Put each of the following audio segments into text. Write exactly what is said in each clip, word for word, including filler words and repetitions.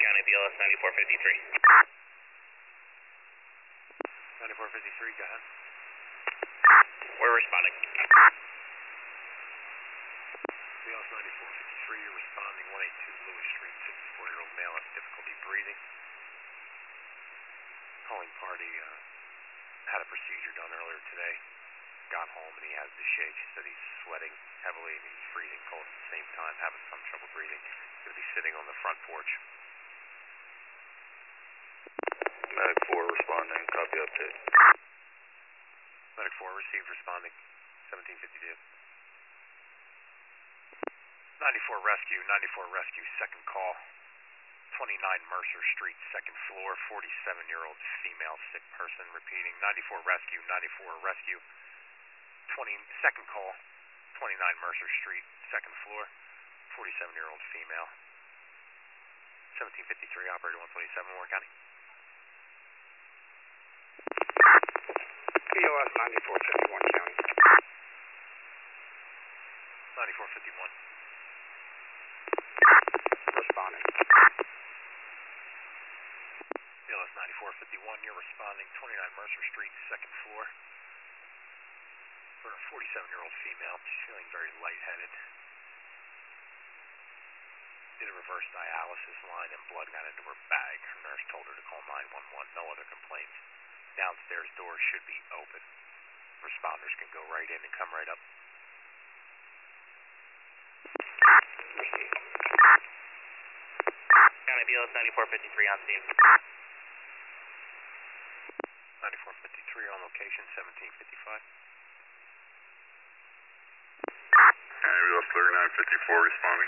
County B L S ninety-four fifty-three. ninety-four fifty-three, go ahead. We're responding. B L S ninety-four fifty-three, you're responding one eighty-two Lewis Street, sixty-four-year-old male has difficulty breathing. Calling party uh, had a procedure done earlier today. Got home and he has the shakes. Said he's sweating heavily and he's freezing cold at the same time, having some trouble breathing. He's going to be sitting on the front porch. Medic four responding, copy update. Medic four received, responding, seventeen fifty-two. ninety-four Rescue, ninety-four Rescue, second call. twenty-nine Mercer Street, second floor, forty-seven-year-old female sick person. Repeating, ninety-four Rescue, ninety-four Rescue. twenty, second call, twenty-nine Mercer Street, second floor, forty-seven-year-old female. seventeen fifty-three, operator one twenty-seven, Warren County. B L S ninety-four fifty-one County. ninety-four fifty-one. Responding. B L S ninety-four fifty-one, you're responding, twenty-nine Mercer Street, second floor. For a forty-seven-year-old female, she's feeling very lightheaded. Did a reverse dialysis line and blood got into her bag. Her nurse told her to call nine one one, no other complaints. Downstairs door should be open. Responders can go right in and come right up. Received. County B L S ninety-four fifty-three on scene. ninety-four fifty-three on location, seventeen fifty-five. County B L S thirty-nine fifty-four responding.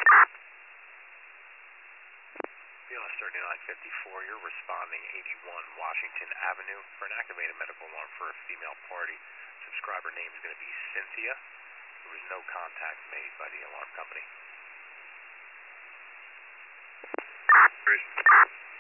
B L S thirty-nine fifty-four, you're responding eighty-one Washington Avenue for an activated medical alarm for a female party. Subscriber name is going to be Cynthia. There was no contact made by the alarm company.